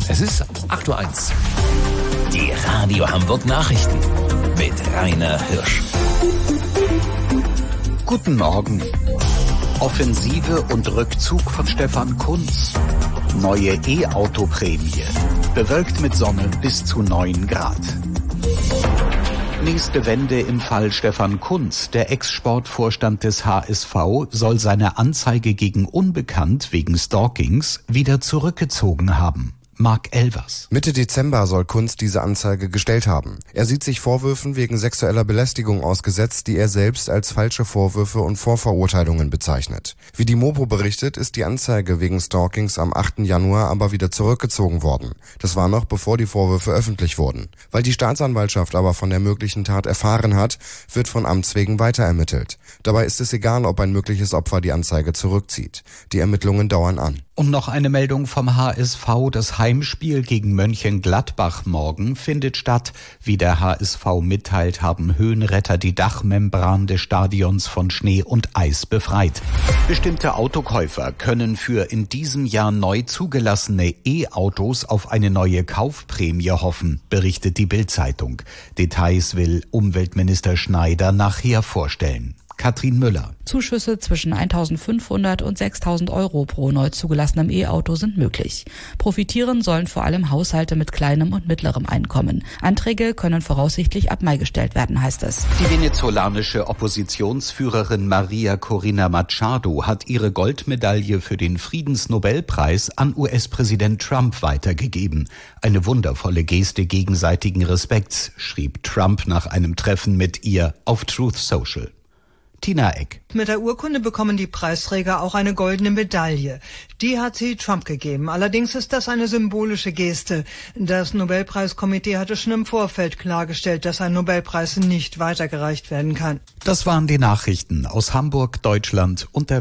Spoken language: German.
Es ist 8:01 Uhr. Die Radio Hamburg Nachrichten mit Rainer Hirsch. Guten Morgen. Offensive und Rückzug von Stefan Kunz. Neue E-Auto-Prämie. Bewölkt mit Sonne bis zu 9 Grad. Nächste Wende im Fall Stefan Kunz. Der Ex-Sportvorstand des HSV soll seine Anzeige gegen Unbekannt wegen Stalkings wieder zurückgezogen haben. Marc Elvers. Mitte Dezember soll Kunz diese Anzeige gestellt haben. Er sieht sich Vorwürfen wegen sexueller Belästigung ausgesetzt, die er selbst als falsche Vorwürfe und Vorverurteilungen bezeichnet. Wie die Mopo berichtet, ist die Anzeige wegen Stalkings am 8. Januar aber wieder zurückgezogen worden. Das war noch bevor die Vorwürfe öffentlich wurden. Weil die Staatsanwaltschaft aber von der möglichen Tat erfahren hat, wird von Amts wegen weiter ermittelt. Dabei ist es egal, ob ein mögliches Opfer die Anzeige zurückzieht. Die Ermittlungen dauern an. Und noch eine Meldung vom HSV. Das Heimspiel gegen Mönchengladbach morgen findet statt. Wie der HSV mitteilt, haben Höhenretter die Dachmembran des Stadions von Schnee und Eis befreit. Bestimmte Autokäufer können für in diesem Jahr neu zugelassene E-Autos auf eine neue Kaufprämie hoffen, berichtet die Bild-Zeitung. Details will Umweltminister Schneider nachher vorstellen. Katrin Müller. Zuschüsse zwischen 1.500 und 6.000 Euro pro neu zugelassenem E-Auto sind möglich. Profitieren sollen vor allem Haushalte mit kleinem und mittlerem Einkommen. Anträge können voraussichtlich ab Mai gestellt werden, heißt es. Die venezolanische Oppositionsführerin Maria Corina Machado hat ihre Goldmedaille für den Friedensnobelpreis an US-Präsident Trump weitergegeben. Eine wundervolle Geste gegenseitigen Respekts, schrieb Trump nach einem Treffen mit ihr auf Truth Social. Tina Eck. Mit der Urkunde bekommen die Preisträger auch eine goldene Medaille. Die hat sie Trump gegeben. Allerdings ist das eine symbolische Geste. Das Nobelpreiskomitee hatte schon im Vorfeld klargestellt, dass ein Nobelpreis nicht weitergereicht werden kann. Das waren die Nachrichten aus Hamburg, Deutschland und der